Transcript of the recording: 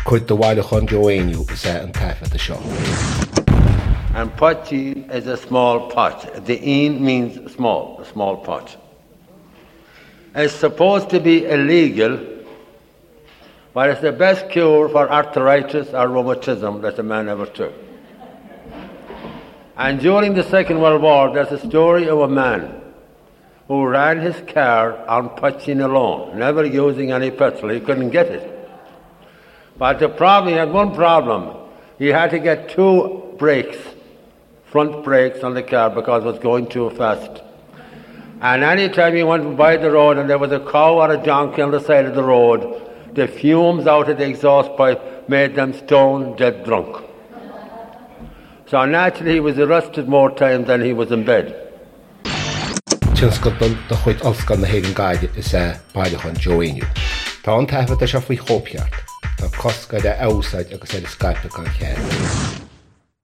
Could the wild chun Joanú is an taff at the shop. And potty is a small pot. The een means small, a small pot. It's supposed to be illegal, but it's the best cure for arthritis or rheumatism that a man ever took. And during the Second World War, there's a story of a man who ran his car on poteen alone, never using any petrol. He couldn't get it. But the problem, he had one problem. He had to get two brakes, front brakes on the car because it was going too fast. And any time he went by the road and there was a cow or a donkey on the side of the road, the fumes out of the exhaust pipe made them stone dead drunk. So naturally he was arrested more times than he was in bed. Tinscodal the chuid oscan na héigen gaide is baile chun Joanú. Tá an taifad a seo faoi chópeart. Tá cosca de outside agus é Skype gan chead.